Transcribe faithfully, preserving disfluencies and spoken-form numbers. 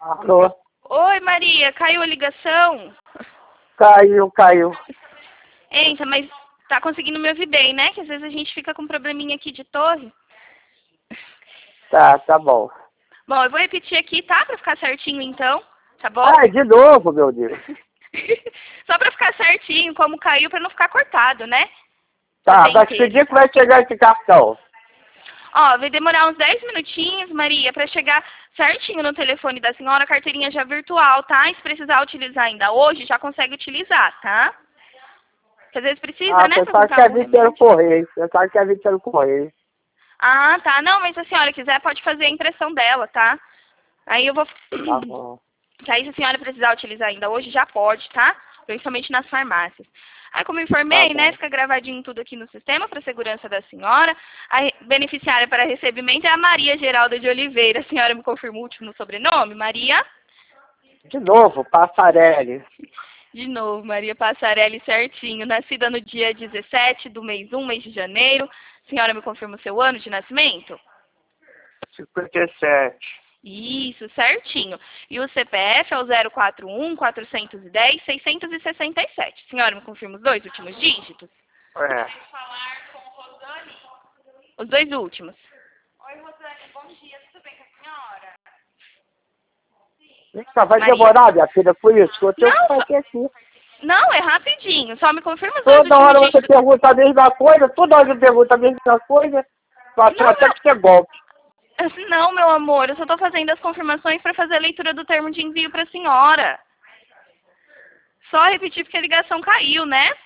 Alô? Oi, Maria, caiu a ligação? Caiu, caiu. Entra, mas tá conseguindo me ouvir bem, né? Que às vezes a gente fica com um probleminha aqui de torre. Tá, tá bom. Bom, eu vou repetir aqui, tá? Pra ficar certinho, então. Tá bom? Ai, de novo, meu Deus. Só pra ficar certinho, como caiu, pra não ficar cortado, né? Tá, Bem vai que inteiro. dia que vai chegar esse cartão? Ó, vai demorar uns dez minutinhos, Maria, pra chegar certinho no telefone da senhora, a carteirinha já virtual, tá? E se precisar utilizar ainda hoje, já consegue utilizar, tá? Porque às vezes precisa, Ah, né, pra pensava que comprar ia algum vir pelo remédio. correio. Pensava que ia vir pelo correio. Ah, tá. Não, mas se a senhora quiser, pode fazer a impressão dela, tá? Aí eu vou... Tá bom. Que aí se a senhora precisar utilizar ainda hoje, já pode, tá? Principalmente nas farmácias. Aí, como Tá informei, né, bom. fica gravadinho tudo aqui no sistema para segurança da senhora. A re- beneficiária para recebimento é a Maria Geralda de Oliveira. A senhora me confirma o último sobrenome? Maria? De novo, Passarelli. De novo, Maria Passarelli, certinho. Nascida no dia dezessete do mês um, mês de janeiro. A senhora me confirma o seu ano de nascimento? cinquenta e sete. Isso, certinho. E o C P F é o zero quatro um, quatrocentos e dez, seiscentos e sessenta e sete. Senhora, me confirma os dois últimos dígitos? É. Os dois últimos. Oi, Rosane, bom dia. Tudo bem com a senhora? Eita, vai Maria? demorar, minha filha, por isso que eu tenho que Não, só... fazer aqui. Não, é rapidinho. Só me confirma os dois Toda últimos hora você dígitos. pergunta a mesma coisa, toda hora você pergunta a mesma coisa, só Não, até não. que você golpe. Não, meu amor. Eu só tô fazendo as confirmações para fazer a leitura do termo de envio para a senhora. Só repetir porque a ligação caiu, né?